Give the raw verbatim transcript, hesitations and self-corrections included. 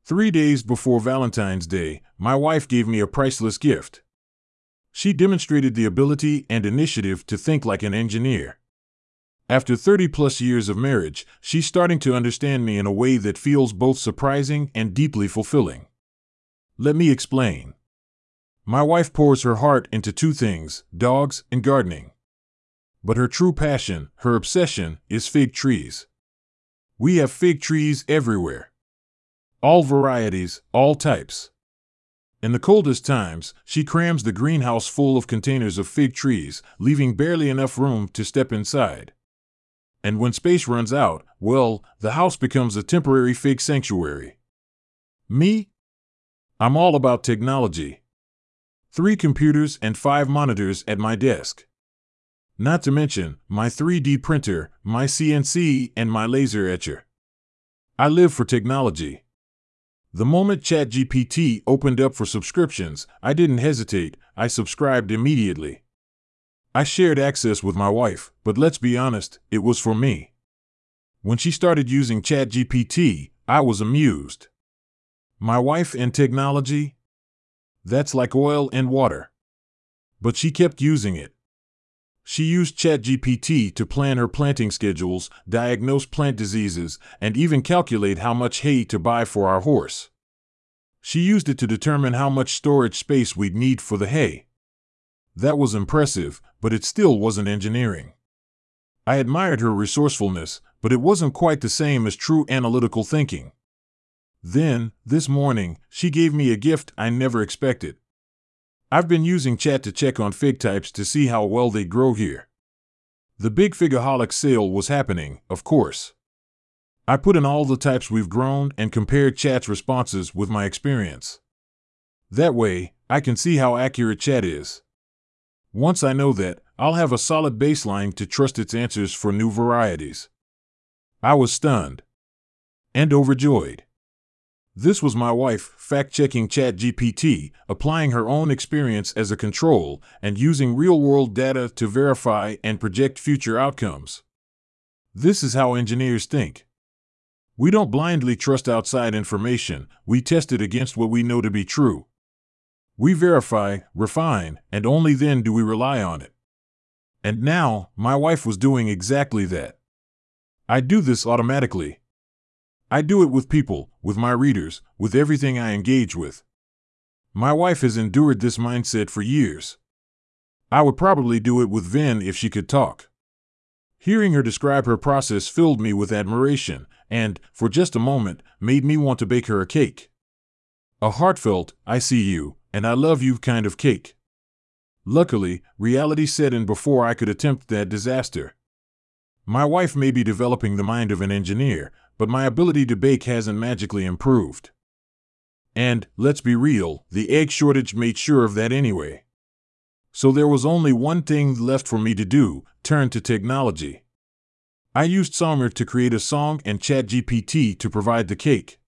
Three days before Valentine's Day, my wife gave me a priceless gift. She demonstrated the ability and initiative to think like an engineer. After thirty plus years of marriage, she's starting to understand me in a way that feels both surprising and deeply fulfilling. Let me explain. My wife pours her heart into two things, dogs and gardening. But her true passion, her obsession, is fig trees. We have fig trees everywhere. All varieties, all types. In the coldest times, she crams the greenhouse full of containers of fig trees, leaving barely enough room to step inside. And when space runs out, well, the house becomes a temporary fig sanctuary. Me? I'm all about technology. Three computers and five monitors at my desk. Not to mention, my three D printer, my C N C, and my laser etcher. I live for technology. The moment ChatGPT opened up for subscriptions, I didn't hesitate, I subscribed immediately. I shared access with my wife, but let's be honest, it was for me. When she started using ChatGPT, I was amused. My wife and technology? That's like oil and water. But she kept using it. She used ChatGPT to plan her planting schedules, diagnose plant diseases, and even calculate how much hay to buy for our horse. She used it to determine how much storage space we'd need for the hay. That was impressive, but it still wasn't engineering. I admired her resourcefulness, but it wasn't quite the same as true analytical thinking. Then, this morning, she gave me a gift I never expected. I've been using Chat to check on fig types to see how well they grow here. The big Figaholic sale was happening, of course. I put in all the types we've grown and compared Chat's responses with my experience. That way, I can see how accurate Chat is. Once I know that, I'll have a solid baseline to trust its answers for new varieties. I was stunned. And overjoyed. This was my wife, fact-checking ChatGPT, applying her own experience as a control, and using real-world data to verify and project future outcomes. This is how engineers think. We don't blindly trust outside information, we test it against what we know to be true. We verify, refine, and only then do we rely on it. And now, my wife was doing exactly that. I do this automatically. I do it with people, with my readers, with everything I engage with. My wife has endured this mindset for years. I would probably do it with Vin if she could talk. Hearing her describe her process filled me with admiration and, for just a moment, made me want to bake her a cake. A heartfelt, I see you, and I love you kind of cake. Luckily, reality set in before I could attempt that disaster. My wife may be developing the mind of an engineer, but my ability to bake hasn't magically improved. And, let's be real, the egg shortage made sure of that anyway. So there was only one thing left for me to do, turn to technology. I used Somer to create a song and ChatGPT to provide the cake.